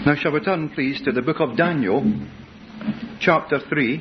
Now shall we turn, please, to the book of Daniel, chapter 3.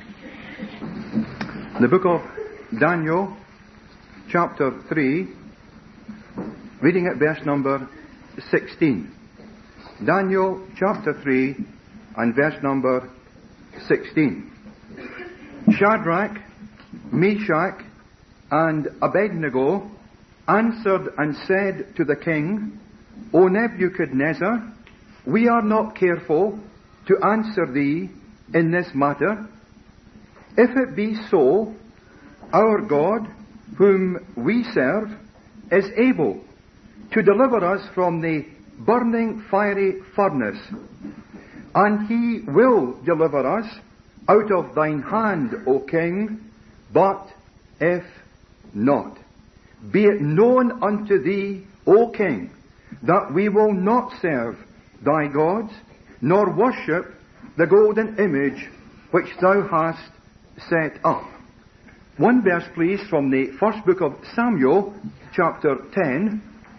The book of Daniel, chapter 3, reading at verse number 16. Daniel, chapter 3, and verse number 16. Shadrach, Meshach, and Abednego answered and said to the king, O Nebuchadnezzar, we are not careful to answer thee in this matter. If it be so, our God, whom we serve, is able to deliver us from the burning fiery furnace, and he will deliver us out of thine hand, O king. But if not, be it known unto thee, O king, that we will not serve thy gods, nor worship the golden image which thou hast set up. One verse, please, from the first book of Samuel, chapter 10.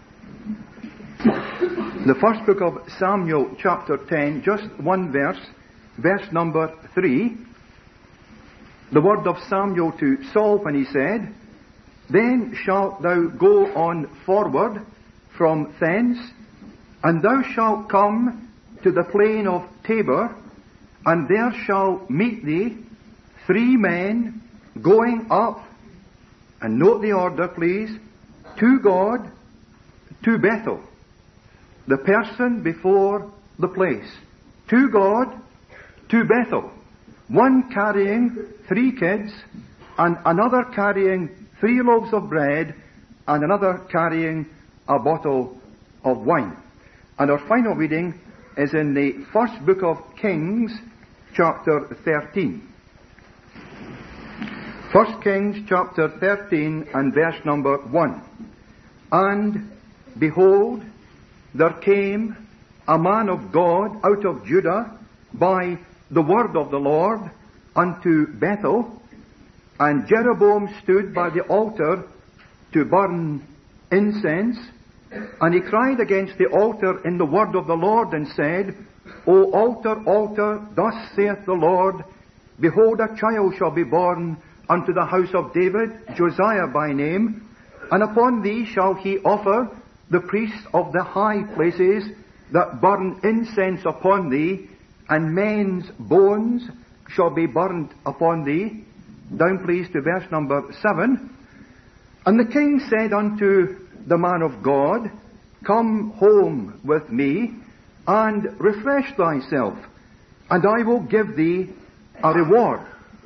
The first book of Samuel, chapter 10, just one verse, verse number 3. The word of Samuel to Saul when he said, Then shalt thou go on forward from thence, and thou shalt come to the plain of Tabor, and there shall meet thee 3 men going up, and note the order, please, to God, to Bethel. The person before the place. To God, to Bethel. One carrying 3 kids, and another carrying 3 loaves of bread, and another carrying a bottle of wine. And our final reading is in the first book of Kings, chapter 13. 1 Kings, chapter 13, and verse number 1. And behold, there came a man of God out of Judah by the word of the Lord unto Bethel, and Jeroboam stood by the altar to burn incense. And he cried against the altar in the word of the Lord, and said, O altar, altar, thus saith the Lord, Behold, a child shall be born unto the house of David, Josiah by name, and upon thee shall he offer the priests of the high places that burn incense upon thee, and men's bones shall be burnt upon thee. Down please to verse number 7. And the king said unto the man of God, Come home with me, and refresh thyself, and I will give thee a reward.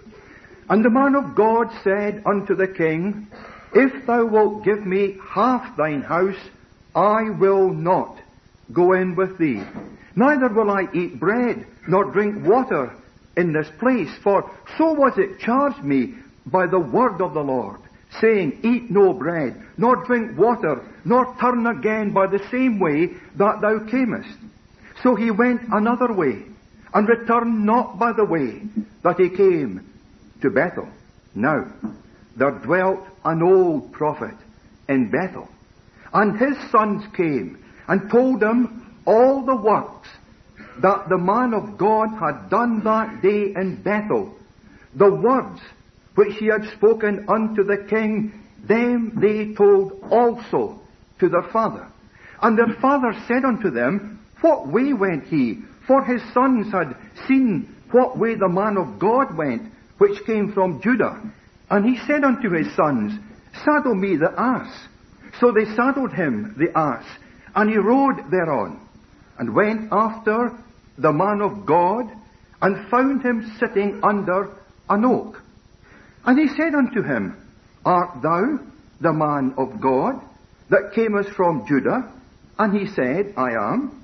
And the man of God said unto the king, If thou wilt give me half thine house, I will not go in with thee. Neither will I eat bread, nor drink water in this place, for so was it charged me by the word of the Lord, saying, Eat no bread, nor drink water, nor turn again by the same way that thou camest. So he went another way, and returned not by the way that he came to Bethel. Now there dwelt an old prophet in Bethel, and his sons came and told him all the works that the man of God had done that day in Bethel. The words which he had spoken unto the king, them they told also to their father. And their father said unto them, What way went he? For his sons had seen what way the man of God went, which came from Judah. And he said unto his sons, Saddle me the ass. So they saddled him the ass, and he rode thereon, and went after the man of God, and found him sitting under an oak. And he said unto him, Art thou the man of God that camest from Judah? And he said, I am.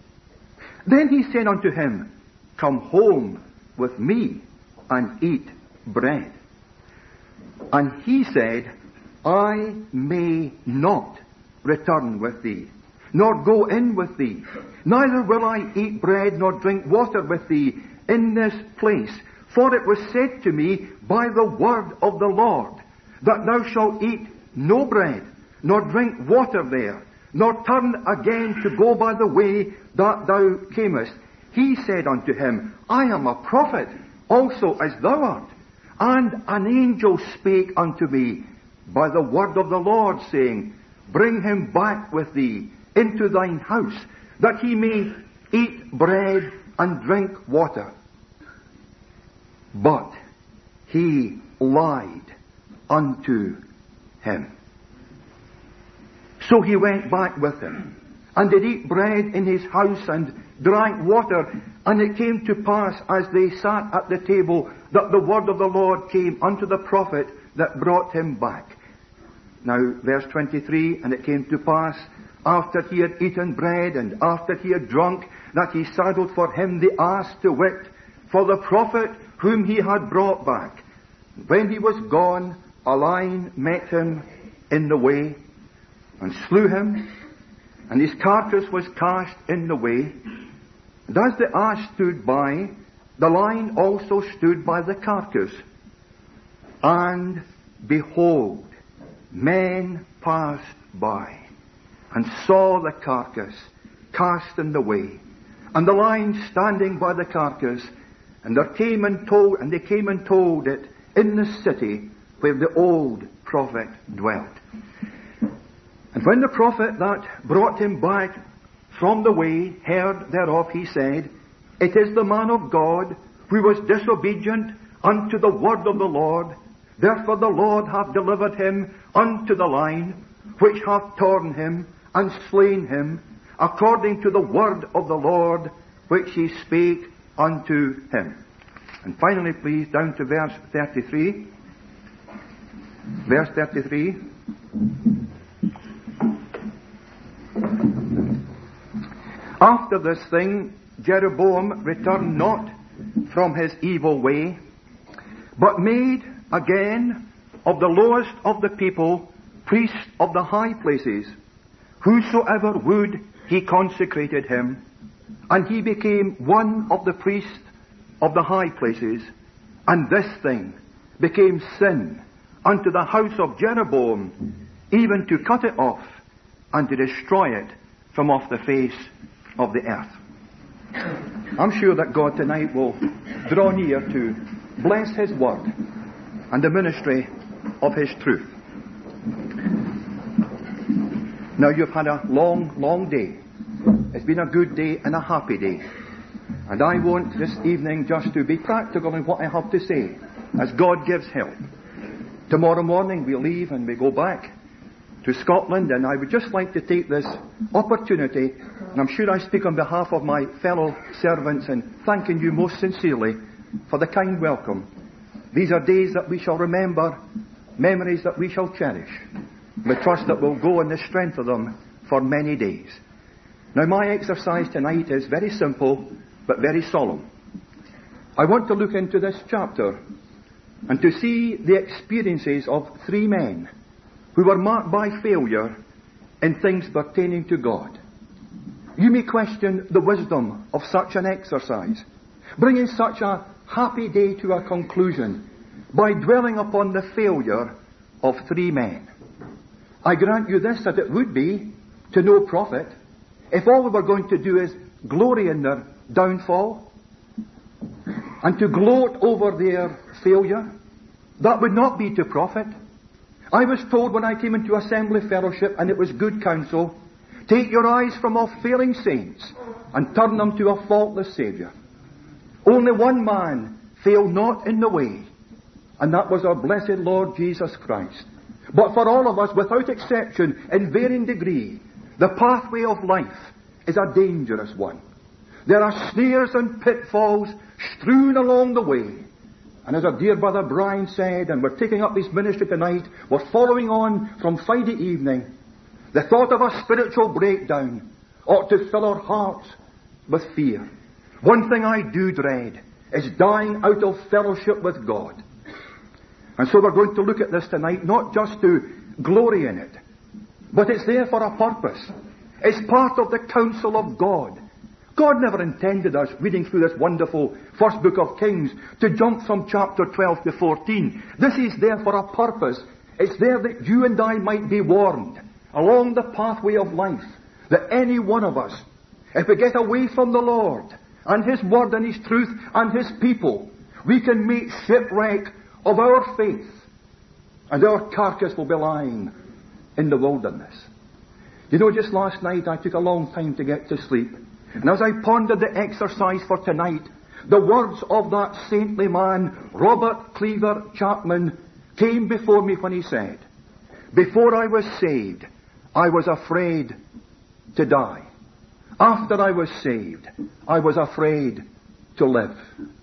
Then he said unto him, Come home with me, and eat bread. And he said, I may not return with thee, nor go in with thee. Neither will I eat bread nor drink water with thee in this place. For it was said to me by the word of the Lord, that thou shalt eat no bread, nor drink water there, nor turn again to go by the way that thou camest. He said unto him, I am a prophet, also as thou art. And an angel spake unto me by the word of the Lord, saying, Bring him back with thee into thine house, that he may eat bread and drink water. But he lied unto him. So he went back with him, and did eat bread in his house, and drank water. And it came to pass, as they sat at the table, that the word of the Lord came unto the prophet that brought him back. Now, verse 23, And it came to pass, after he had eaten bread, and after he had drunk, that he saddled for him the ass, to wit, for the prophet whom he had brought back. When he was gone, a lion met him in the way, and slew him, and his carcass was cast in the way. And as the ass stood by, the lion also stood by the carcass. And behold, men passed by, and saw the carcass cast in the way, and the lion standing by the carcass. And they came and told it in the city where the old prophet dwelt. And when the prophet that brought him back from the way heard thereof, he said, It is the man of God who was disobedient unto the word of the Lord. Therefore the Lord hath delivered him unto the lion, which hath torn him and slain him, according to the word of the Lord which he spake unto him. And finally, please, down to verse 33. Verse 33. After this thing, Jeroboam returned not from his evil way, but made again of the lowest of the people priests of the high places. Whosoever would, he consecrated him, and he became one of the priests of the high places. And this thing became sin unto the house of Jeroboam, even to cut it off and to destroy it from off the face of the earth. I'm sure that God tonight will draw near to bless His word and the ministry of His truth. Now, you've had a long day. It's been a good day and a happy day. And I want this evening just to be practical in what I have to say, as God gives help. Tomorrow morning we leave and we go back to Scotland, and I would just like to take this opportunity, and I'm sure I speak on behalf of my fellow servants in thanking you most sincerely for the kind welcome. These are days that we shall remember, memories that we shall cherish. We trust that we'll go in the strength of them for many days. Now, my exercise tonight is very simple, but very solemn. I want to look into this chapter and to see the experiences of three men who were marked by failure in things pertaining to God. You may question the wisdom of such an exercise, bringing such a happy day to a conclusion by dwelling upon the failure of three men. I grant you this, that it would be to no profit if all we were going to do is glory in their downfall and to gloat over their failure. That would not be to profit. I was told when I came into assembly fellowship, and it was good counsel, take your eyes from off failing saints and turn them to a faultless Saviour. Only one man failed not in the way, and that was our blessed Lord Jesus Christ. But for all of us, without exception, in varying degree, the pathway of life is a dangerous one. There are snares and pitfalls strewn along the way. And as our dear brother Brian said, and we're taking up his ministry tonight, we're following on from Friday evening, the thought of a spiritual breakdown ought to fill our hearts with fear. One thing I do dread is dying out of fellowship with God. And so we're going to look at this tonight, not just to glory in it, but it's there for a purpose. It's part of the counsel of God. God never intended us, reading through this wonderful first book of Kings, to jump from chapter 12 to 14. This is there for a purpose. It's there that you and I might be warned along the pathway of life, that any one of us, if we get away from the Lord and His Word and His truth and His people, we can make shipwreck of our faith, and our carcass will be lying in the wilderness. You know, just last night I took a long time to get to sleep, and as I pondered the exercise for tonight, the words of that saintly man, Robert Cleaver Chapman, came before me when he said, "Before I was saved, I was afraid to die. After I was saved, I was afraid to live."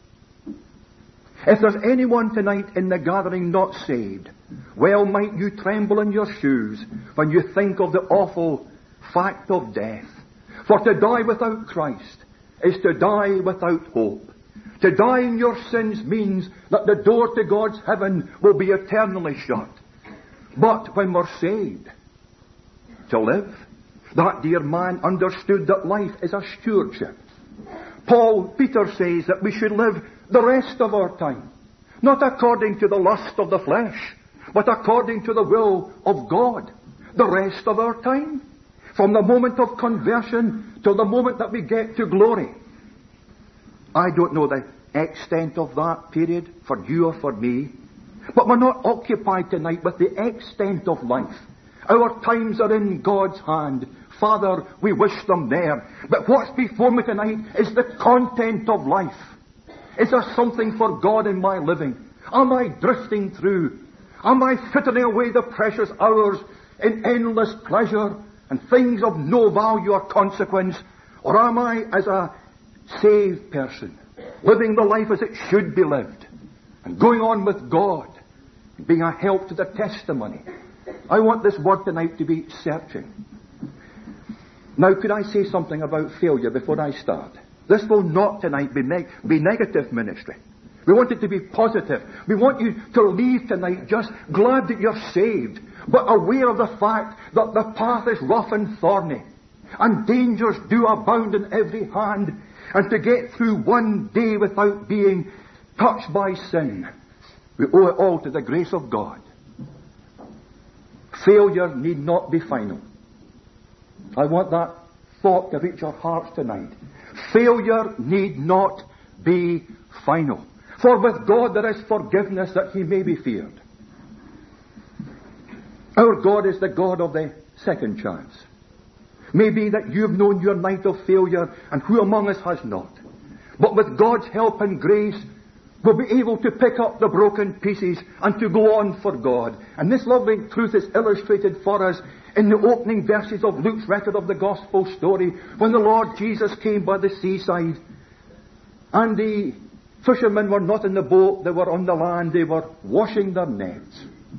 If there's anyone tonight in the gathering not saved, well might you tremble in your shoes when you think of the awful fact of death. For to die without Christ is to die without hope. To die in your sins means that the door to God's heaven will be eternally shut. But when we're saved, to live, that dear man understood that life is a stewardship. Peter says that we should live the rest of our time, not according to the lust of the flesh, but according to the will of God. The rest of our time, from the moment of conversion till the moment that we get to glory. I don't know the extent of that period for you or for me, but we're not occupied tonight with the extent of life. Our times are in God's hand. Father, we wish them there. But what's before me tonight is the content of life. Is there something for God in my living? Am I drifting through? Am I frittering away the precious hours in endless pleasure and things of no value or consequence? Or am I, as a saved person, living the life as it should be lived and going on with God, being a help to the testimony? I want this word tonight to be searching. Now, could I say something about failure before I start? This will not tonight be negative ministry. We want it to be positive. We want you to leave tonight just glad that you're saved, but aware of the fact that the path is rough and thorny, and dangers do abound in every hand, and to get through one day without being touched by sin, we owe it all to the grace of God. Failure need not be final. I want that thought to reach our hearts tonight. Failure need not be final. For with God there is forgiveness that He may be feared. Our God is the God of the second chance. Maybe that you've known your night of failure, and who among us has not? But with God's help and grace, we'll be able to pick up the broken pieces and to go on for God. And this lovely truth is illustrated for us in the opening verses of Luke's record of the gospel story, when the Lord Jesus came by the seaside, and the fishermen were not in the boat, they were on the land, they were washing their nets.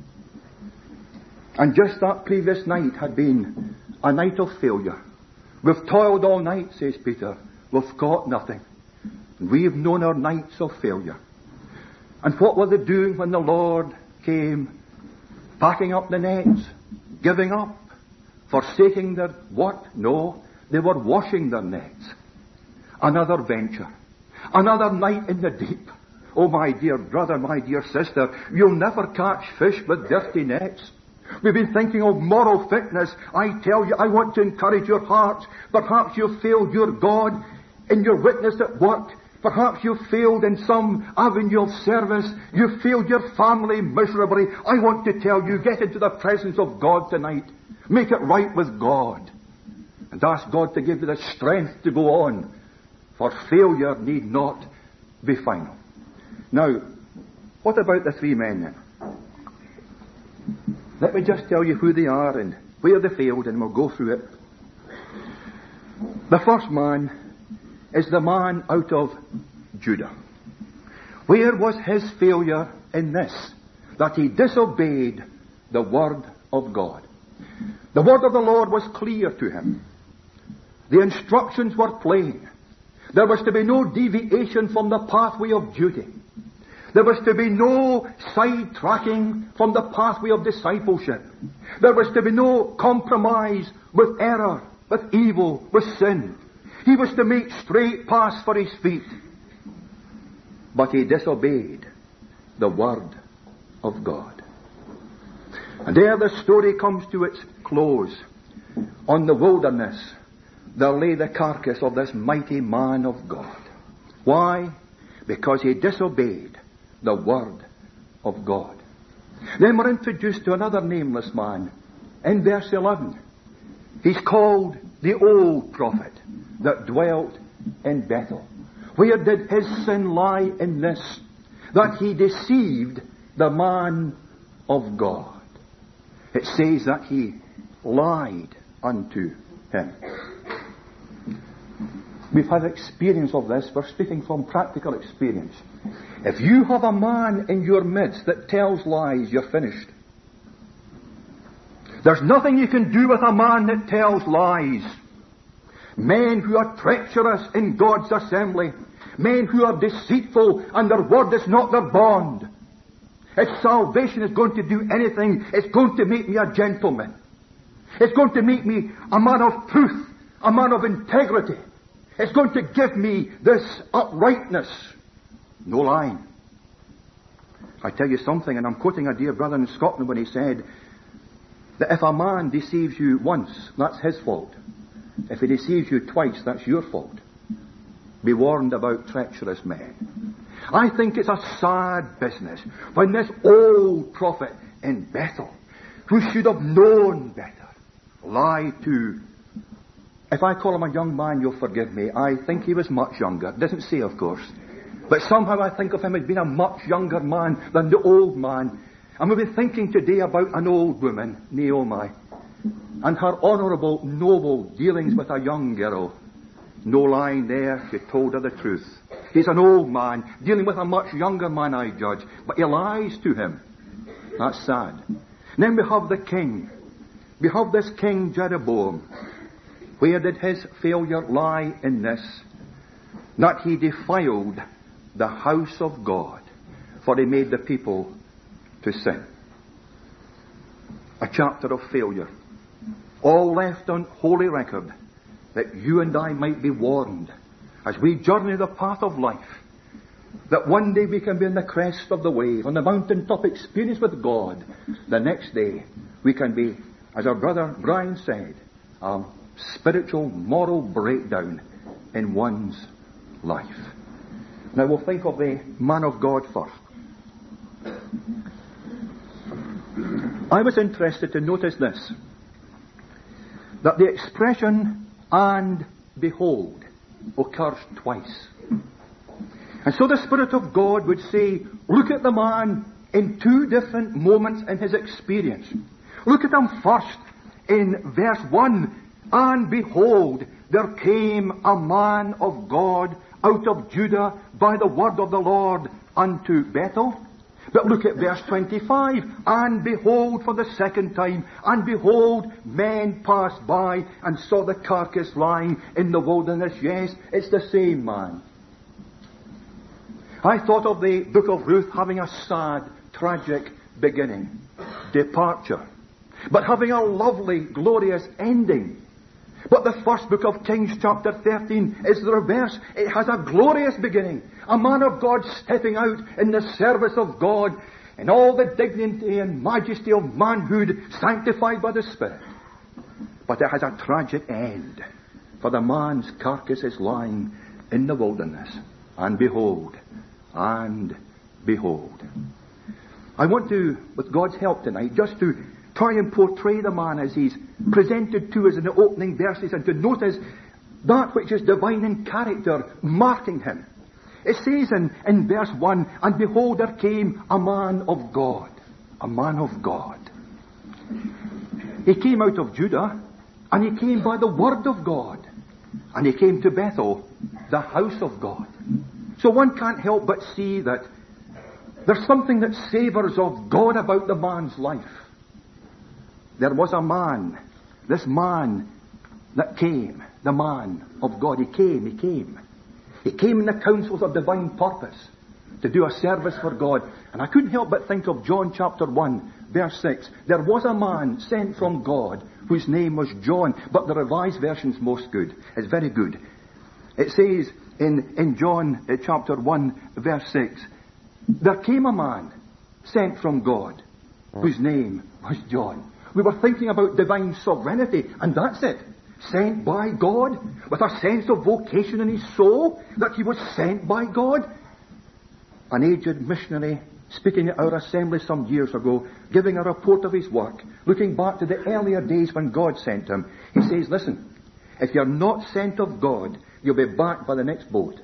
And just that previous night had been a night of failure. We've toiled all night, says Peter. We've caught nothing. We've known our nights of failure. And what were they doing when the Lord came? Packing up the nets, giving up, forsaking their what? No, they were washing their nets. Another venture. Another night in the deep. Oh, my dear brother, my dear sister, you'll never catch fish with dirty nets. We've been thinking of moral fitness. I tell you, I want to encourage your hearts. Perhaps you've failed your God in your witness at work. Perhaps you've failed in some avenue of service. You've failed your family miserably. I want to tell you, get into the presence of God tonight. Make it right with God. And ask God to give you the strength to go on. For failure need not be final. Now, what about the three men then? Let me just tell you who they are and where they failed, and we'll go through it. The first man is the man out of Judah. Where was his failure in this? That he disobeyed the word of God. The word of the Lord was clear to him. The instructions were plain. There was to be no deviation from the pathway of duty. There was to be no side-tracking from the pathway of discipleship. There was to be no compromise with error, with evil, with sin. He was to make straight paths for his feet. But he disobeyed the word of God. And there the story comes to its close. On the wilderness, there lay the carcass of this mighty man of God. Why? Because he disobeyed the word of God. Then we're introduced to another nameless man. In verse 11, he's called the old prophet that dwelt in Bethel. Where did his sin lie in this? That he deceived the man of God. It says that he lied unto him. We've had experience of this. We're speaking from practical experience. If you have a man in your midst that tells lies, you're finished. There's nothing you can do with a man that tells lies. Men who are treacherous in God's assembly. Men who are deceitful and their word is not their bond. If salvation is going to do anything, it's going to make me a gentleman. It's going to make me a man of truth, a man of integrity. It's going to give me this uprightness. No lying. I tell you something, and I'm quoting a dear brother in Scotland when he said that if a man deceives you once, that's his fault. If he deceives you twice, that's your fault. Be warned about treacherous men. I think it's a sad business when this old prophet in Bethel, who should have known better, lied to. If I call him a young man, you'll forgive me. I think he was much younger. It doesn't say, of course. But somehow I think of him as being a much younger man than the old man. And we'll be thinking today about an old woman, Naomi, and her honourable, noble dealings with a young girl. No lying there. She told her the truth. He's an old man, dealing with a much younger man, I judge. But he lies to him. That's sad. And then we have the king. We have this King Jeroboam. Where did his failure lie in this? That he defiled the house of God, for he made the people to sin. A chapter of failure. All left on holy record, that you and I might be warned as we journey the path of life, that one day we can be on the crest of the wave, on the mountaintop experience with God. The next day we can be, as our brother Brian said, a spiritual, moral breakdown in one's life. Now we'll think of the man of God first. I was interested to notice this, that the expression "and behold" occurs twice. And so the Spirit of God would say, look at the man in two different moments in his experience. Look at him first in verse 1. And behold, there came a man of God out of Judah by the word of the Lord unto Bethel. But look at verse 25. And behold, for the second time, and behold, men passed by and saw the carcass lying in the wilderness. Yes, it's the same man. I thought of the book of Ruth having a sad, tragic beginning, departure, but having a lovely, glorious ending. But the first book of Kings, chapter 13, is the reverse. It has a glorious beginning. A man of God stepping out in the service of God in all the dignity and majesty of manhood, sanctified by the Spirit. But it has a tragic end. For the man's carcass is lying in the wilderness. And behold, and behold. I want to, with God's help tonight, just to try and portray the man as he's presented to us in the opening verses, and to notice that which is divine in character marking him. It says in verse 1, and behold, there came a man of God. A man of God. He came out of Judah, and he came by the word of God. And he came to Bethel, the house of God. So one can't help but see that there's something that savours of God about the man's life. There was a man, this man that came, the man of God. He came. He came in the counsels of divine purpose to do a service for God. And I couldn't help but think of John chapter 1, verse 6. There was a man sent from God whose name was John. But the Revised Version's most good. It's very good. It says in John chapter 1, verse 6, there came a man sent from God whose name was John. We were thinking about divine sovereignty, and that's it. Sent by God, with a sense of vocation in his soul, that he was sent by God. An aged missionary, speaking at our assembly some years ago, giving a report of his work, looking back to the earlier days when God sent him, he says, listen, if you're not sent of God, you'll be back by the next boat.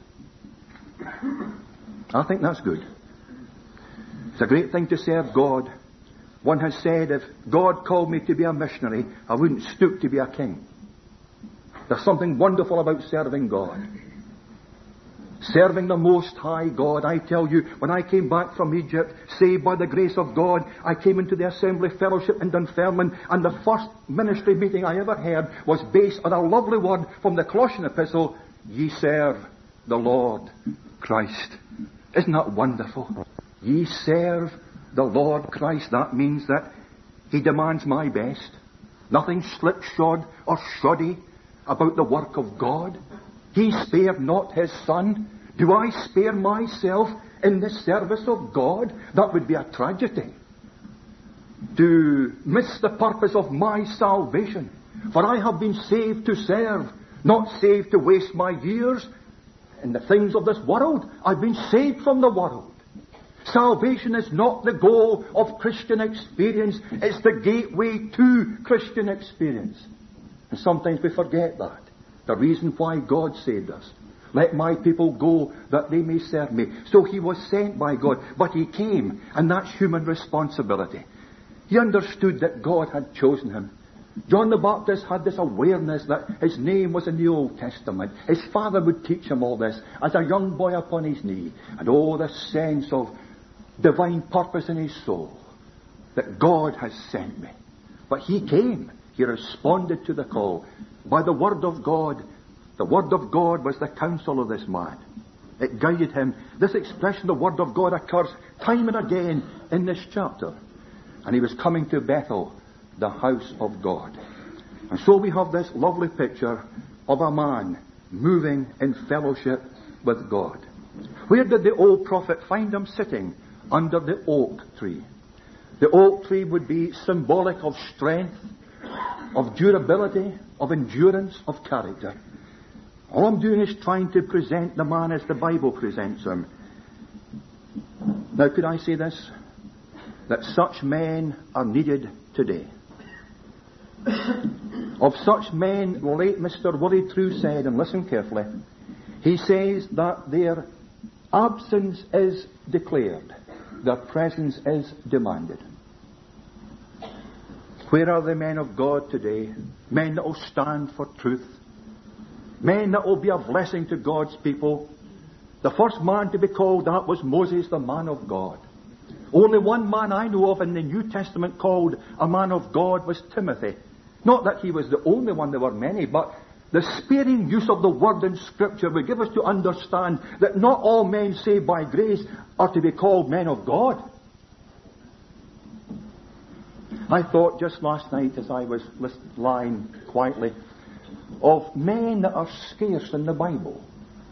I think that's good. It's a great thing to serve God. One has said, if God called me to be a missionary, I wouldn't stoop to be a king. There's something wonderful about serving God. Serving the Most High God. I tell you, when I came back from Egypt, saved by the grace of God, I came into the Assembly Fellowship in Dunfermline, and the first ministry meeting I ever heard was based on a lovely word from the Colossian Epistle, ye serve the Lord Christ. Isn't that wonderful? Ye serve the Lord Christ. That means that he demands my best. Nothing slipshod or shoddy about the work of God. He spared not his Son. Do I spare myself in the service of God? That would be a tragedy. To miss the purpose of my salvation. For I have been saved to serve, not saved to waste my years in the things of this world. I've been saved from the world. Salvation is not the goal of Christian experience. It's the gateway to Christian experience. And sometimes we forget that. The reason why God saved us. Let my people go that they may serve me. So he was sent by God. But he came, and that's human responsibility. He understood that God had chosen him. John the Baptist had this awareness that his name was in the Old Testament. His father would teach him all this as a young boy upon his knee. And the sense of divine purpose in his soul. That God has sent me. But he came. He responded to the call by the Word of God. The Word of God was the counsel of this man. It guided him. This expression, the Word of God, occurs time and again in this chapter. And he was coming to Bethel, the house of God. And so we have this lovely picture of a man moving in fellowship with God. Where did the old prophet find him? Sitting under the oak tree. The oak tree would be symbolic of strength, of durability, of endurance, of character. All I'm doing is trying to present the man as the Bible presents him. Now, could I say this? That such men are needed today. Of such men, the late Mr. Willie True said, and listen carefully, he says that their absence is declared, their presence is demanded. Where are the men of God today? Men that will stand for truth. Men that will be a blessing to God's people. The first man to be called that was Moses, the man of God. Only one man I know of in the New Testament called a man of God was Timothy. Not that he was the only one, there were many, but the sparing use of the word in Scripture would give us to understand that not all men saved by grace are to be called men of God. I thought just last night as I was lying quietly of men that are scarce in the Bible.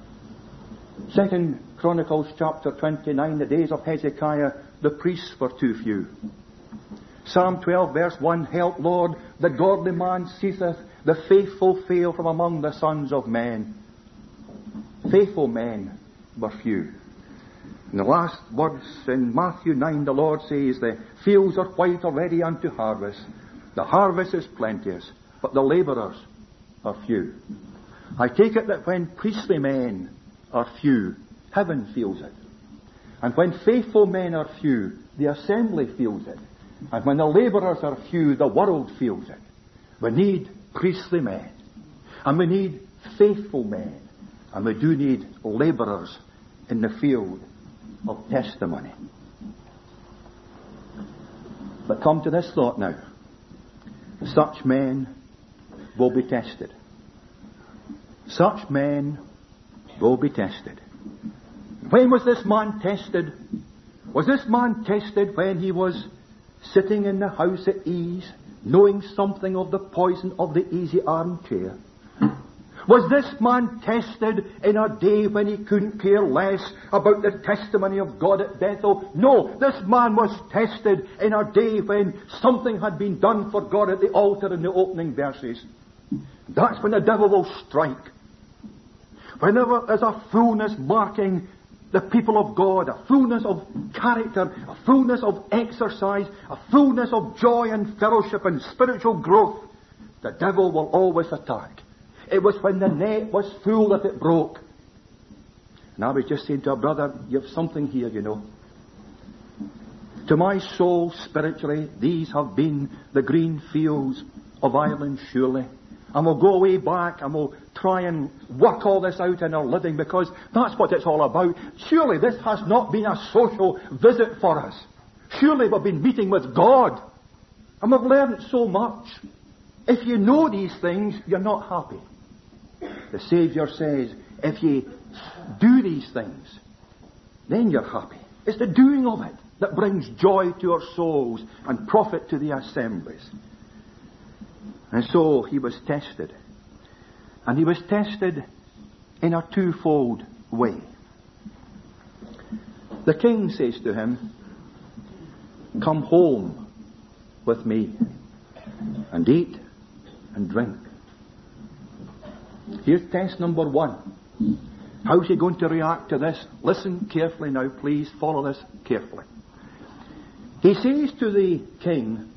2 Chronicles chapter 29, the days of Hezekiah, the priests were too few. Psalm 12 verse 1, help Lord, the godly man ceaseth, the faithful fail from among the sons of men. Faithful men were few. In the last words in Matthew 9, the Lord says, the fields are white already unto harvest. The harvest is plenteous, but the labourers are few. I take it that when priestly men are few, heaven feels it. And when faithful men are few, the assembly feels it. And when the labourers are few, the world feels it. We need priestly men. And we need faithful men. And we do need labourers in the field of testimony. But come to this thought now. Such men will be tested. Such men will be tested. When was this man tested? Was this man tested when he was sitting in the house at ease, knowing something of the poison of the easy armchair? Was this man tested in a day when he couldn't care less about the testimony of God at Bethel? No, this man was tested in a day when something had been done for God at the altar in the opening verses. That's when the devil will strike. Whenever there's a fullness marking the people of God, a fullness of character, a fullness of exercise, a fullness of joy and fellowship and spiritual growth, the devil will always attack. It was when the net was full that it broke. And I was just saying to a brother, you have something here, you know. To my soul, spiritually, these have been the green fields of Ireland, surely. And we'll go way back and we'll try and work all this out in our living, because that's what it's all about. Surely this has not been a social visit for us. Surely we've been meeting with God. And we've learned so much. If you know these things, you're not happy. The Saviour says, if you do these things, then you're happy. It's the doing of it that brings joy to our souls and profit to the assemblies. And so he was tested. And he was tested in a twofold way. The king says to him, come home with me and eat and drink. Here's test number one. How's he going to react to this? Listen carefully now, please. Follow this carefully. He says to the king,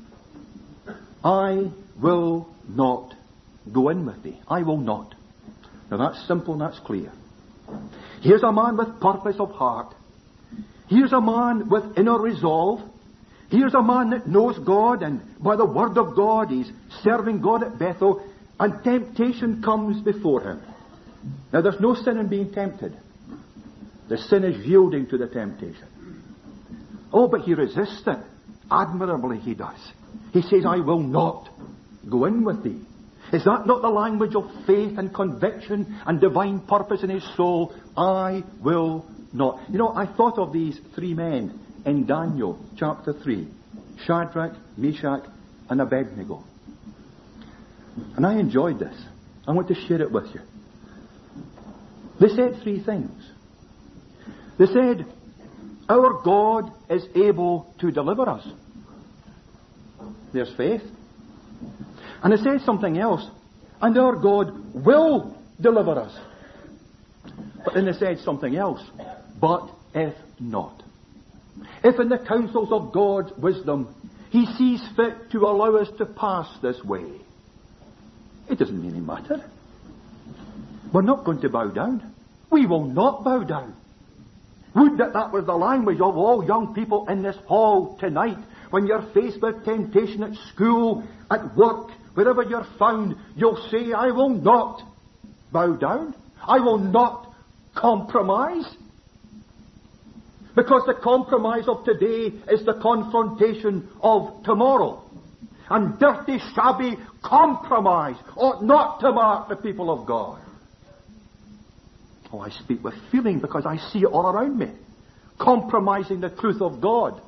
I will not go in with thee. I will not. Now that's simple and that's clear. Here's a man with purpose of heart. Here's a man with inner resolve. Here's a man that knows God, and by the word of God he's serving God at Bethel, and temptation comes before him. Now there's no sin in being tempted. The sin is yielding to the temptation. Oh, but he resists it. Admirably he does. He says, I will not go in with thee. Is that not the language of faith and conviction and divine purpose in his soul? I will not. You know, I thought of these three men in Daniel chapter 3. Shadrach, Meshach and Abednego. And I enjoyed this. I want to share it with you. They said three things. They said, our God is able to deliver us. There's faith. And it says something else. And our God will deliver us. But then they said something else. But if not. If in the counsels of God's wisdom he sees fit to allow us to pass this way, it doesn't really matter. We're not going to bow down. We will not bow down. Would that that was the language of all young people in this hall tonight. When you're faced with temptation at school, at work, wherever you're found, you'll say, I will not bow down. I will not compromise. Because the compromise of today is the confrontation of tomorrow. And dirty, shabby compromise ought not to mark the people of God. Oh, I speak with feeling because I see it all around me. Compromising the truth of God.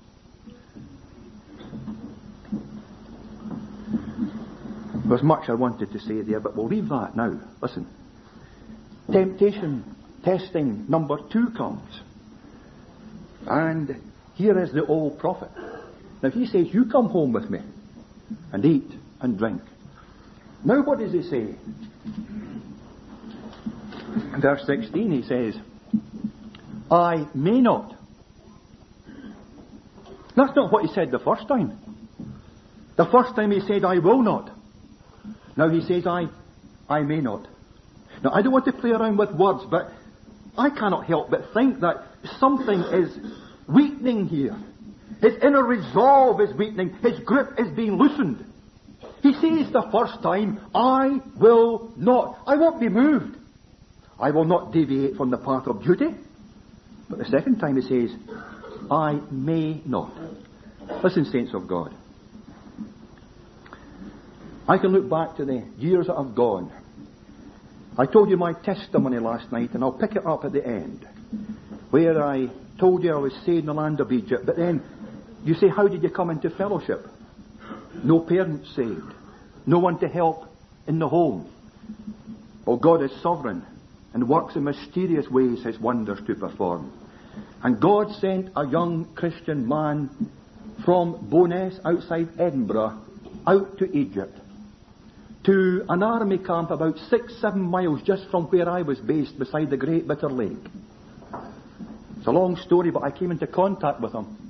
There's much I wanted to say there, but we'll leave that now. Listen. Temptation, testing number 2 comes. And here is the old prophet. Now he says, you come home with me and eat and drink. Now what does he say? In verse 16 he says, I may not. That's not what he said the first time. The first time he said, I will not. Now he says, I may not. Now I don't want to play around with words, but I cannot help but think that something is weakening here. His inner resolve is weakening. His grip is being loosened. He says the first time, I will not. I won't be moved. I will not deviate from the path of duty. But the second time he says, I may not. Listen, saints of God. I can look back to the years that have gone. I told you my testimony last night, and I'll pick it up at the end, where I told you I was saved in the land of Egypt. But then, you say, how did you come into fellowship? No parents saved. No one to help in the home. Well, God is sovereign and works in mysterious ways His wonders to perform. And God sent a young Christian man from Bowness outside Edinburgh out to Egypt, to an army camp about 6-7 miles just from where I was based beside the Great Bitter Lake. It's a long story, but I came into contact with him.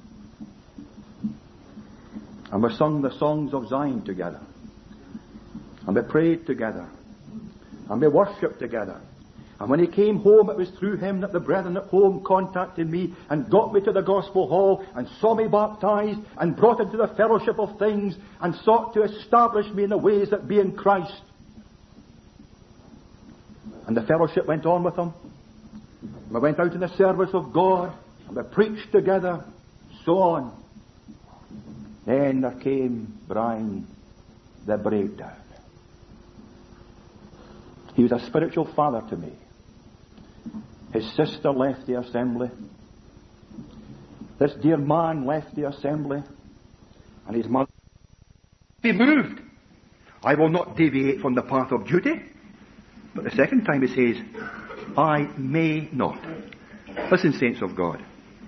And we sung the songs of Zion together. And we prayed together. And we worshipped together. And when he came home, it was through him that the brethren at home contacted me and got me to the Gospel Hall and saw me baptized and brought into the fellowship of things and sought to establish me in the ways that be in Christ. And the fellowship went on with him. We went out in the service of God and we preached together, so on. Then there came Brian, the breakdown. He was a spiritual father to me. His sister left the assembly. This dear man left the assembly. And his mother, be moved. I will not deviate from the path of duty. But the second time he says, I may not. Listen, saints of God.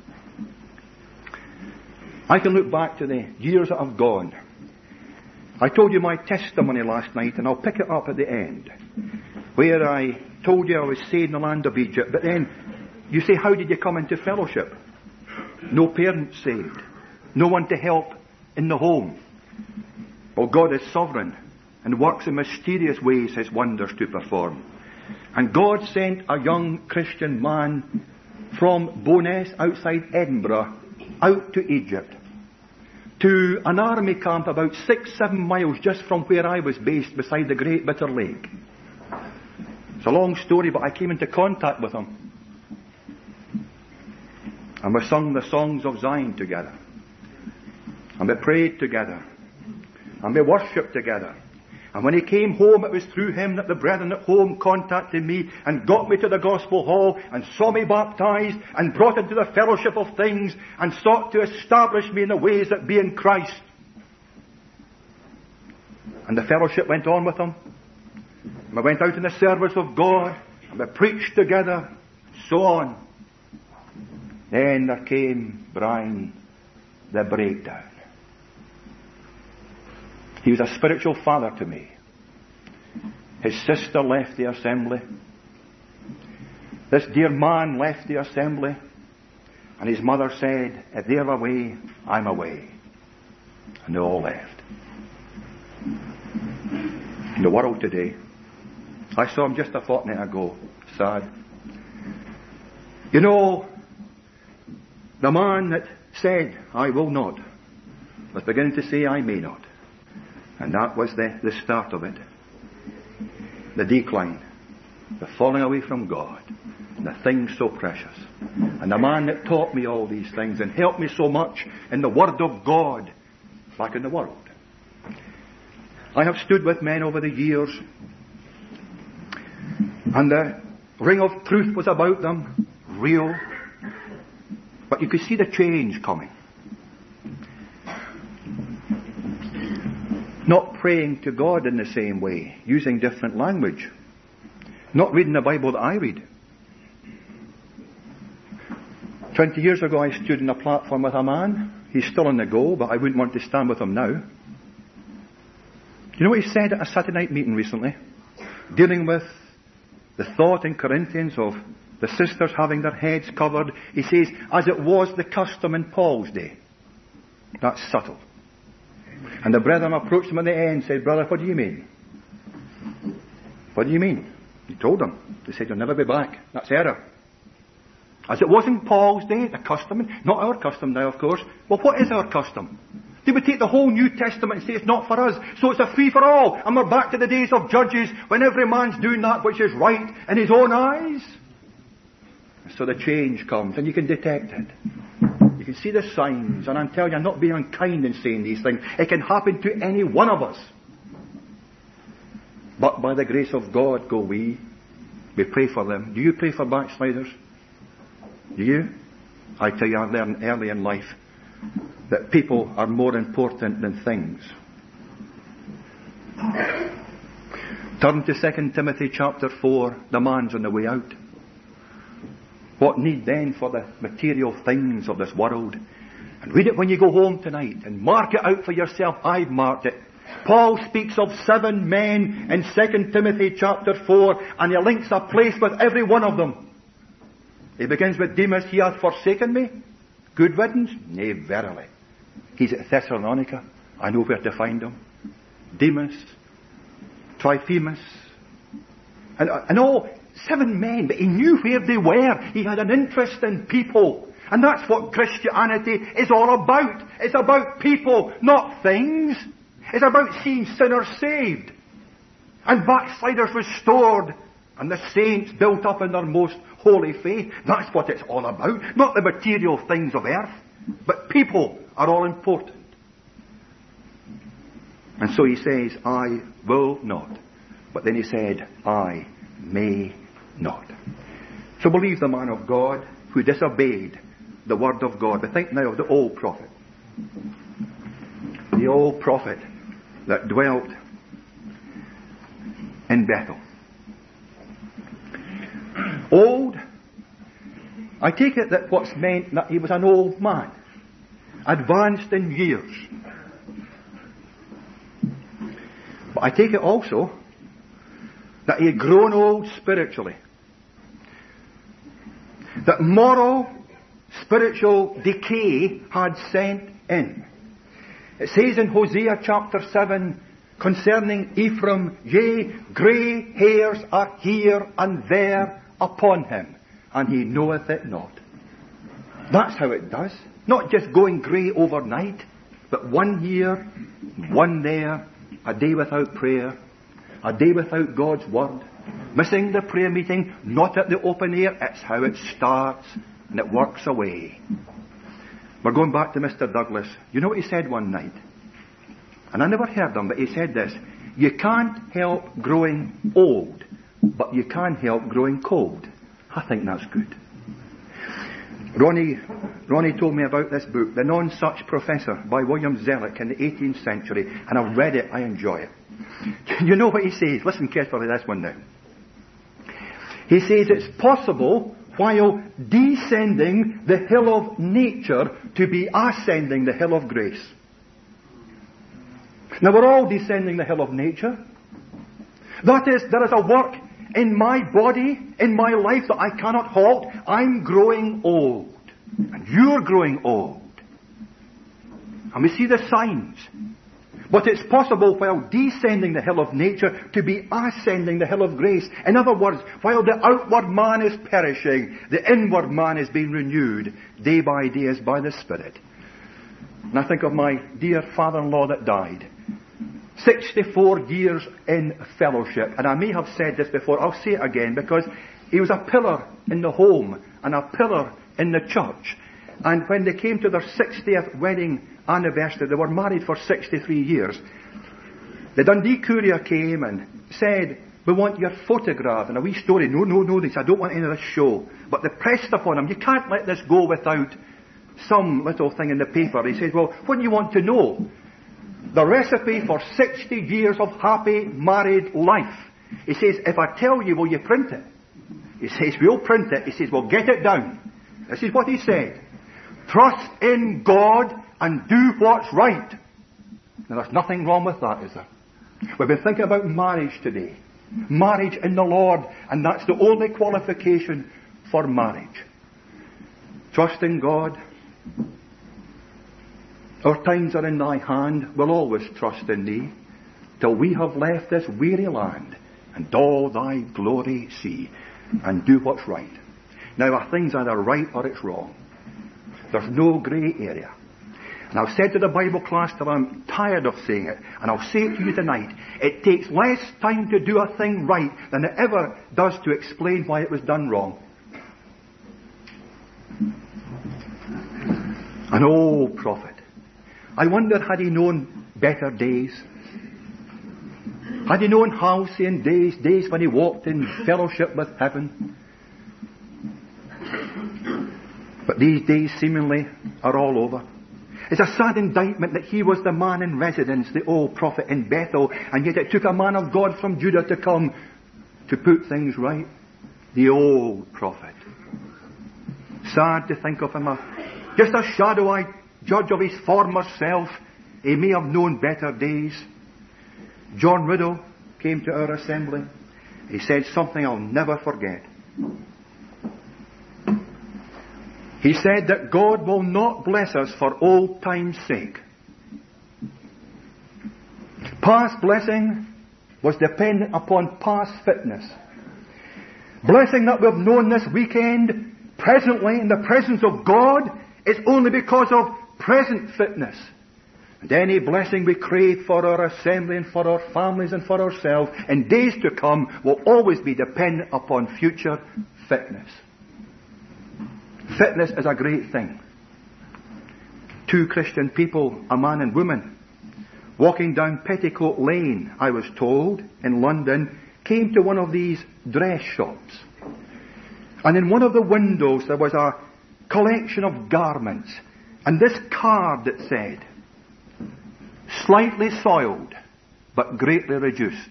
I can look back to the years that have gone. I told you my testimony last night, and I'll pick it up at the end, where I told you I was saved in the land of Egypt. But then you say, how did you come into fellowship? No parents saved. No one to help in the home. Well, God is sovereign and works in mysterious ways His wonders to perform. And God sent a young Christian man from Bowness outside Edinburgh out to Egypt, to an army camp about 6-7 miles just from where I was based beside the Great Bitter Lake. It's a long story, but I came into contact with him. And we sung the songs of Zion together. And we prayed together. And we worshipped together. And when he came home, it was through him that the brethren at home contacted me and got me to the Gospel Hall and saw me baptized and brought into the fellowship of things and sought to establish me in the ways that be in Christ. And the fellowship went on with him. We went out in the service of God and we preached together, so on. Then there came Brian, the breakdown. He was a spiritual father to me. His sister left the assembly. This dear man left the assembly. And his mother said, if they're away, I'm away. And they all left. In the world today, I saw him just a fortnight ago. Sad. You know, the man that said, I will not, was beginning to say, I may not. And that was the start of it. The decline. The falling away from God. And the things so precious. And the man that taught me all these things and helped me so much in the Word of God back in the world. I have stood with men over the years, and the ring of truth was about them, real. But you could see the change coming. Not praying to God in the same way, using different language. Not reading the Bible that I read. 20 years ago I stood on a platform with a man. He's still on the go, but I wouldn't want to stand with him now. You know what he said at a Saturday night meeting recently? Dealing with the thought in Corinthians of the sisters having their heads covered. He says, as it was the custom in Paul's day. That's subtle. And the brethren approached him at the end and said, brother, what do you mean? What do you mean? He told them. They said, you'll never be back. That's error. As it was in Paul's day, the custom, not our custom now, of course. Well, what is our custom? They would take the whole New Testament and say it's not for us. So it's a free for all. And we're back to the days of Judges when every man's doing that which is right in his own eyes. So the change comes and you can detect it. You can see the signs, and I'm telling you, I'm not being unkind in saying these things. It can happen to any one of us. But by the grace of God go we. We pray for them. Do you pray for backsliders? Do you? I tell you, I learned early in life that people are more important than things. Turn to 2 Timothy chapter 4. The man's on the way out. What need then for the material things of this world? And read it when you go home tonight and mark it out for yourself. I've marked it. Paul speaks of 7 men in 2 Timothy chapter 4, and he links a place with every one of them. He begins with Demas. He hath forsaken me. Good riddance? Nay, verily. He's at Thessalonica. I know where to find him. Demas, Trophimus, and all 7 men, but he knew where they were. He had an interest in people. And that's what Christianity is all about. It's about people, not things. It's about seeing sinners saved, and backsliders restored, and the saints built up in their most holy faith. That's what it's all about. Not the material things of earth, but people are all important. And so he says, I will not. But then he said, I may not. So believe the man of God who disobeyed the word of God. But think now of the old prophet. The old prophet that dwelt in Bethel. Old, I take it that what's meant that he was an old man, advanced in years. But I take it also that he had grown old spiritually. That moral, spiritual decay had set in. It says in Hosea chapter 7 concerning Ephraim, yea, grey hairs are here and there upon him, and he knoweth it not. That's how it does. Not just going grey overnight, but one here, one there, a day without prayer, a day without God's word, missing the prayer meeting, not at the open air. It's how it starts, and it works away. We're going back to Mr. Douglas. You know what he said one night? And I never heard him, but he said this: you can't help growing old, but you can help growing cold. I think that's good. Ronnie told me about this book, The Non-Such Professor, by William Zellick in the 18th century, and I've read it. I enjoy it. You know what he says? Listen carefully to this one now. He says it's possible, while descending the hill of nature, to be ascending the hill of grace. Now we're all descending the hill of nature. That is, there is a work in my body, in my life, that I cannot halt. I'm growing old. And you're growing old. And we see the signs. But it's possible, while descending the hill of nature, to be ascending the hill of grace. In other words, while the outward man is perishing, the inward man is being renewed day by day as by the Spirit. And I think of my dear father-in-law that died. 64 years in fellowship. And I may have said this before, I'll say it again, because he was a pillar in the home and a pillar in the church. And when they came to their 60th wedding anniversary, they were married for 63 years. The Dundee Courier came and said, we want your photograph and a wee story. No, they said, I don't want any of this show. But they pressed upon him, you can't let this go without some little thing in the paper. He says, well, what do you want to know? The recipe for 60 years of happy married life. He says, if I tell you, will you print it? He says, we'll print it. He says, well, get it down. This is what he said. Trust in God and do what's right. Now, there's nothing wrong with that, is there? We've been thinking about marriage today. Marriage in the Lord, and that's the only qualification for marriage. Trust in God. Our times are in thy hand, we'll always trust in thee, till we have left this weary land, and all thy glory see, and do what's right. Now, are things either right or it's wrong? There's no grey area. And I've said to the Bible class till I'm tired of saying it, and I'll say it to you tonight. It takes less time to do a thing right than it ever does to explain why it was done wrong. An old prophet. I wonder, had he known better days? Had he known halcyon days when he walked in fellowship with heaven? But these days seemingly are all over. It's a sad indictment that he was the man in residence, the old prophet in Bethel, and yet it took a man of God from Judah to come to put things right. The old prophet. Sad to think of him, just a shadow-eyed judge of his former self. He may have known better days. John Riddle came to our assembly. He said something I'll never forget. He said that God will not bless us for old time's sake. Past blessing was dependent upon past fitness. Blessing that we've known this weekend, presently in the presence of God, is only because of present fitness. And any blessing we crave for our assembly and for our families and for ourselves in days to come will always be dependent upon future fitness. Fitness is a great thing. Two Christian people, a man and woman, walking down Petticoat Lane, I was told, in London, came to one of these dress shops. And in one of the windows there was a collection of garments. And this card that said, slightly soiled, but greatly reduced.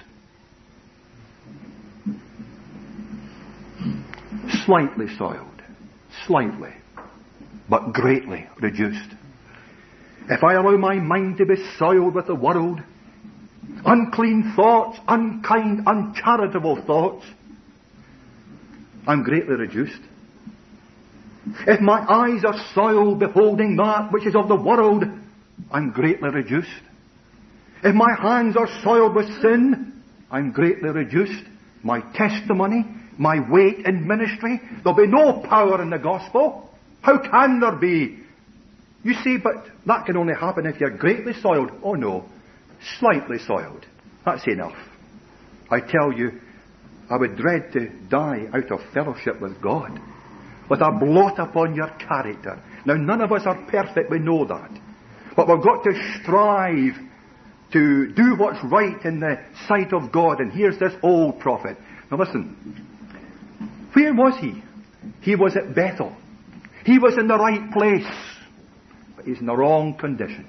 Slightly soiled. Slightly, but greatly reduced. If I allow my mind to be soiled with the world, unclean thoughts, unkind, uncharitable thoughts, I'm greatly reduced. If my eyes are soiled beholding that which is of the world, I'm greatly reduced. If my hands are soiled with sin, I'm greatly reduced. My testimony, my weight in ministry, there'll be no power in the gospel. How can there be? You see, but that can only happen if you're greatly soiled. Oh no, slightly soiled. That's enough. I tell you, I would dread to die out of fellowship with God, with a blot upon your character. Now, none of us are perfect, we know that. But we've got to strive to do what's right in the sight of God. And here's this old prophet. Now listen, where was he? He was at Bethel. He was in the right place, but he's in the wrong condition.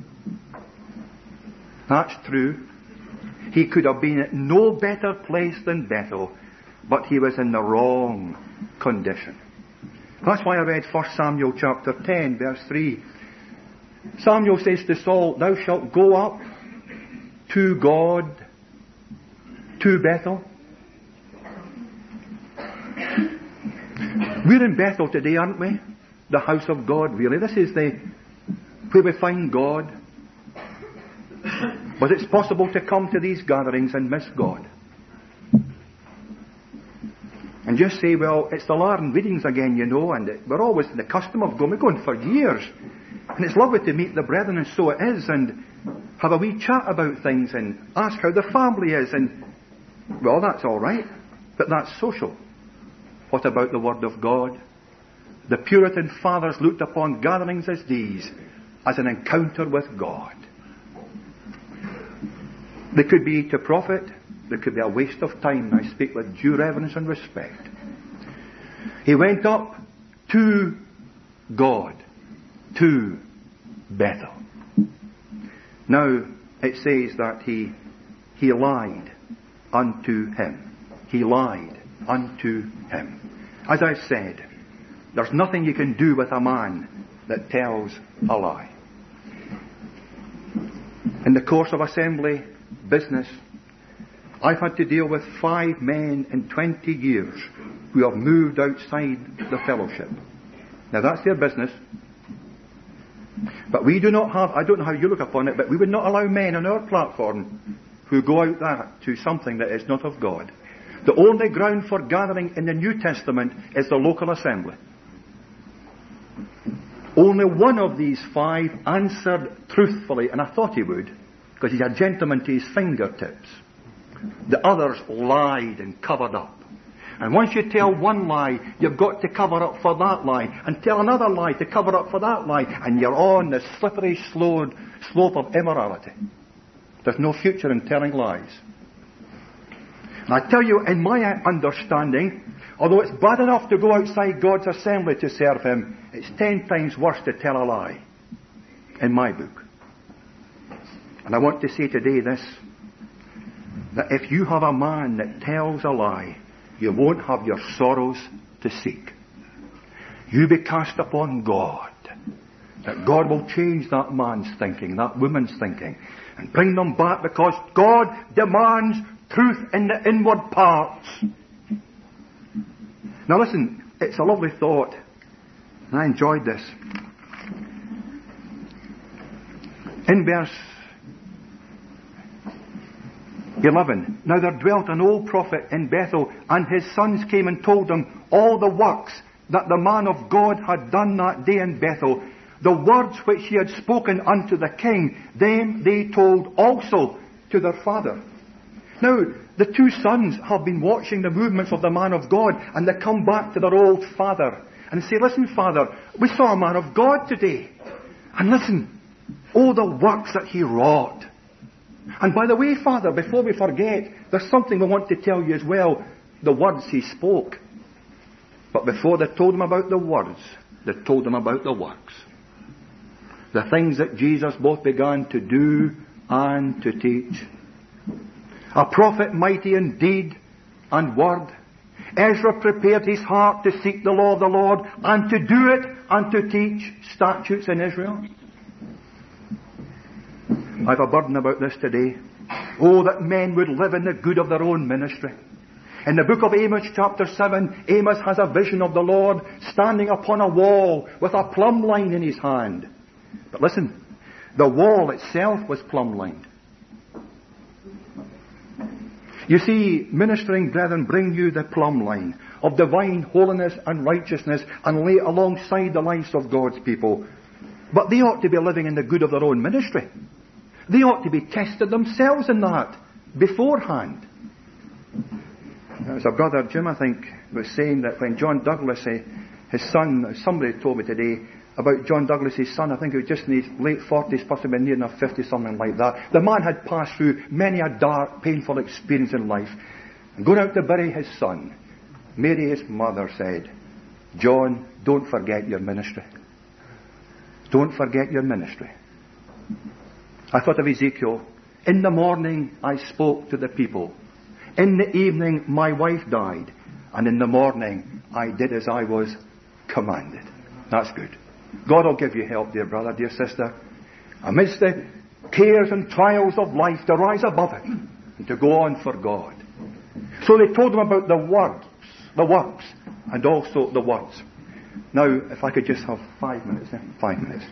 That's true. He could have been at no better place than Bethel, but he was in the wrong condition. That's why I read 1 Samuel chapter 10, verse 3. Samuel says to Saul, thou shalt go up to God, to Bethel. We're in Bethel today, aren't we? The house of God, really. This is where we find God. But it's possible to come to these gatherings and miss God. And just say, well, it's the Larn readings again, you know, and we're always in the custom of going. We're going for years. And it's lovely to meet the brethren, and so it is, and have a wee chat about things and ask how the family is, and, well, that's all right, but that's social. What about the Word of God? The Puritan fathers looked upon gatherings as these as an encounter with God. They could be to profit, they could be a waste of time. I speak with due reverence and respect. He went up to God, to Bethel. Now, it says that he lied unto him. He lied unto him. As I said, there's nothing you can do with a man that tells a lie. In the course of assembly business, I've had to deal with 5 men in 20 years who have moved outside the fellowship. Now that's their business. But we do not have, I don't know how you look upon it, but we would not allow men on our platform who go out that to something that is not of God. The only ground for gathering in the New Testament is the local assembly. Only one of these 5 answered truthfully, and I thought he would, because he's a gentleman to his fingertips. The others lied and covered up. And once you tell one lie, you've got to cover up for that lie, and tell another lie to cover up for that lie, and you're on the slippery slope of immorality. There's no future in telling lies. And I tell you, in my understanding, although it's bad enough to go outside God's assembly to serve Him, it's 10 times worse to tell a lie. in my book. And I want to say today this, that if you have a man that tells a lie, you won't have your sorrows to seek. You be cast upon God, that God will change that man's thinking, that woman's thinking, and bring them back, because God demands truth in the inward parts. Now listen, it's a lovely thought, and I enjoyed this. In verse 11, now there dwelt an old prophet in Bethel, and his sons came and told him all the works that the man of God had done that day in Bethel. The words which he had spoken unto the king, them they told also to their father. Now, the two sons have been watching the movements of the man of God, and they come back to their old father and say, listen, father, we saw a man of God today. And listen, oh, the works that he wrought. And by the way, father, before we forget, there's something we want to tell you as well. The words he spoke. But before they told him about the words, they told him about the works. The things that Jesus both began to do and to teach. A prophet mighty in deed and word. Ezra prepared his heart to seek the law of the Lord, and to do it, and to teach statutes in Israel. I have a burden about this today. Oh, that men would live in the good of their own ministry. In the book of Amos chapter 7, Amos has a vision of the Lord standing upon a wall with a plumb line in his hand. But listen, the wall itself was plumb lined. You see, ministering brethren bring you the plumb line of divine holiness and righteousness and lay it alongside the lives of God's people. But they ought to be living in the good of their own ministry. They ought to be tested themselves in that beforehand. There was a brother, Jim, I think, was saying that when John Douglas, his son, somebody told me today about John Douglas's son, I think he was just in his late 40s, possibly near enough 50, something like that. The man had passed through many a dark, painful experience in life. And going out to bury his son, Mary, his mother, said, John, don't forget your ministry. Don't forget your ministry. I thought of Ezekiel. In the morning I spoke to the people. In the evening my wife died. And in the morning I did as I was commanded. That's good. God will give you help, dear brother, dear sister. Amidst the cares and trials of life, to rise above it and to go on for God. So they told him about the works, and also the words. Now, if I could just have 5 minutes. 5 minutes.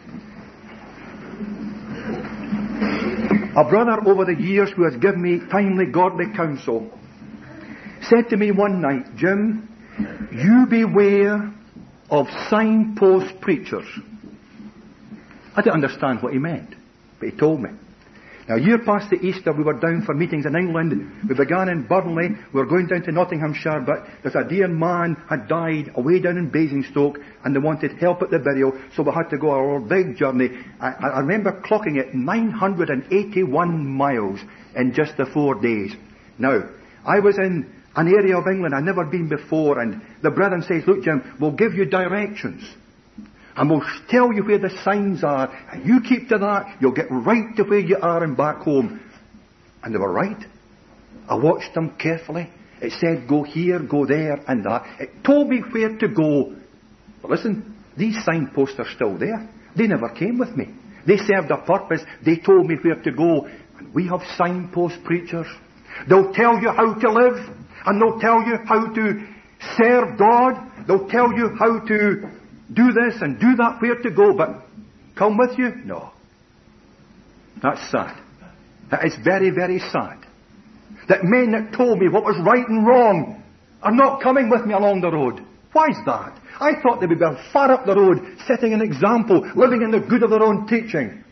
A brother over the years who has given me timely godly counsel said to me one night, Jim, you beware of signpost preachers. I didn't understand what he meant, but he told me. Now, a year past the Easter, we were down for meetings in England. We began in Burnley. We were going down to Nottinghamshire, but there's a dear man had died away down in Basingstoke, and they wanted help at the burial, so we had to go our big journey. I remember clocking it 981 miles in just the 4 days. Now, I was in an area of England I'd never been before, and the brethren says, look, Jim, we'll give you directions. And we'll tell you where the signs are, and you keep to that, you'll get right to where you are and back home. And they were right. I watched them carefully. It said, go here, go there, and that. It told me where to go. But listen, these signposts are still there. They never came with me. They served a purpose. They told me where to go. And we have signpost preachers. They'll tell you how to live, and they'll tell you how to serve God. They'll tell you how to do this and do that, where to go, but come with you? No. That's sad. That is very, very sad. That men that told me what was right and wrong are not coming with me along the road. Why is that? I thought they would be far up the road, setting an example, living in the good of their own teaching.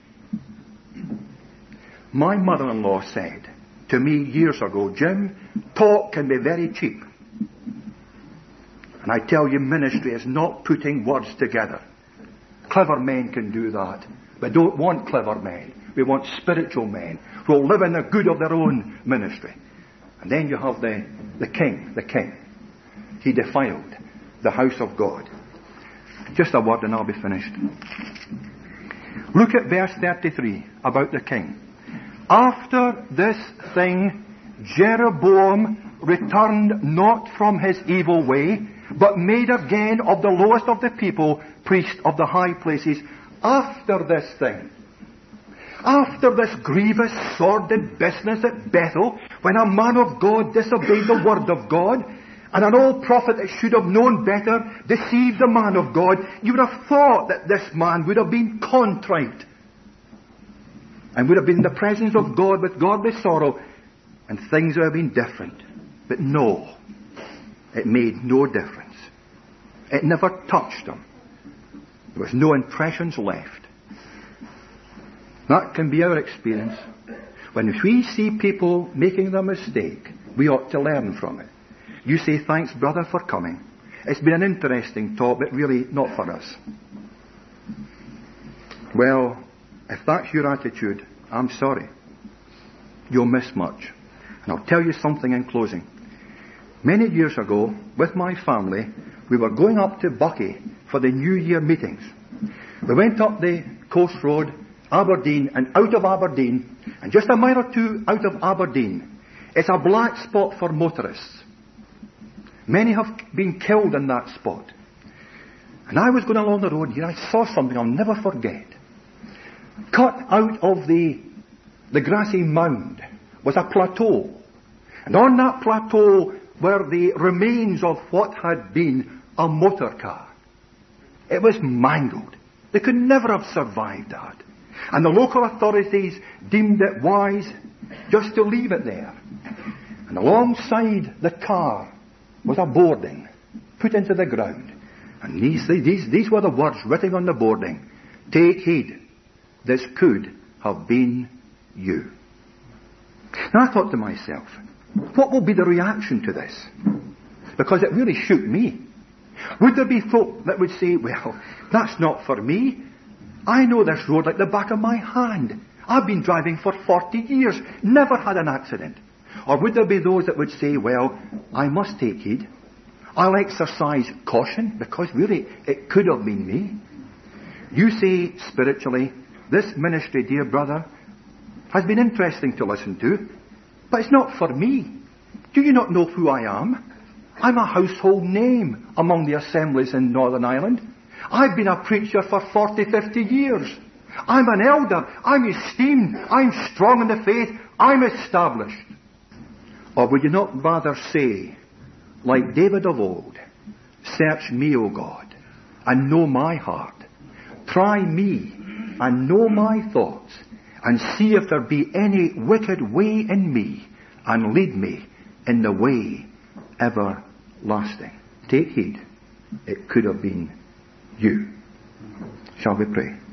My mother-in-law said to me years ago, Jim, talk can be very cheap. And I tell you, ministry is not putting words together. Clever men can do that. We don't want clever men. We want spiritual men who will live in the good of their own ministry. And then you have the king. He defiled the house of God. Just a word and I'll be finished. Look at verse 33 about the king. After this thing, Jeroboam returned not from his evil way, but made again of the lowest of the people priest of the high places. After this thing, after this grievous, sordid business at Bethel, when a man of God disobeyed the word of God, and an old prophet that should have known better deceived the man of God, you would have thought that this man would have been contrite and would have been in the presence of God with godly sorrow, and things would have been different. But no, it made no difference. It never touched him. There was no impressions left. That can be our experience. When we see people making the mistake, we ought to learn from it. You say, thanks, brother, for coming. It's been an interesting talk, but really not for us. Well, if that's your attitude, I'm sorry. You'll miss much. And I'll tell you something in closing. Many years ago, with my family, we were going up to Buckie for the New Year meetings. We went up the coast road, Aberdeen, and out of Aberdeen, and just a mile or two out of Aberdeen, it's a black spot for motorists. Many have been killed in that spot. And I was going along the road here, I saw something I'll never forget. Cut out of the grassy mound was a plateau. And on that plateau were the remains of what had been a motor car. It was mangled. They could never have survived that. And the local authorities deemed it wise just to leave it there. And alongside the car was a boarding put into the ground. And these were the words written on the boarding. Take heed, this could have been you. And I thought to myself, what will be the reaction to this? Because it really shook me. Would there be folk that would say, well, that's not for me. I know this road like the back of my hand. I've been driving for 40 years, never had an accident. Or would there be those that would say, well, I must take heed. I'll exercise caution, because really it could have been me. You say spiritually, this ministry, dear brother, has been interesting to listen to, but it's not for me. Do you not know who I am? I'm a household name among the assemblies in Northern Ireland. I've been a preacher for 40, 50 years. I'm an elder. I'm esteemed. I'm strong in the faith. I'm established. Or would you not rather say, like David of old, search me, O God, and know my heart. Try me and know my thoughts, and see if there be any wicked way in me, and lead me in the way everlasting. Take heed, it could have been you. Shall we pray?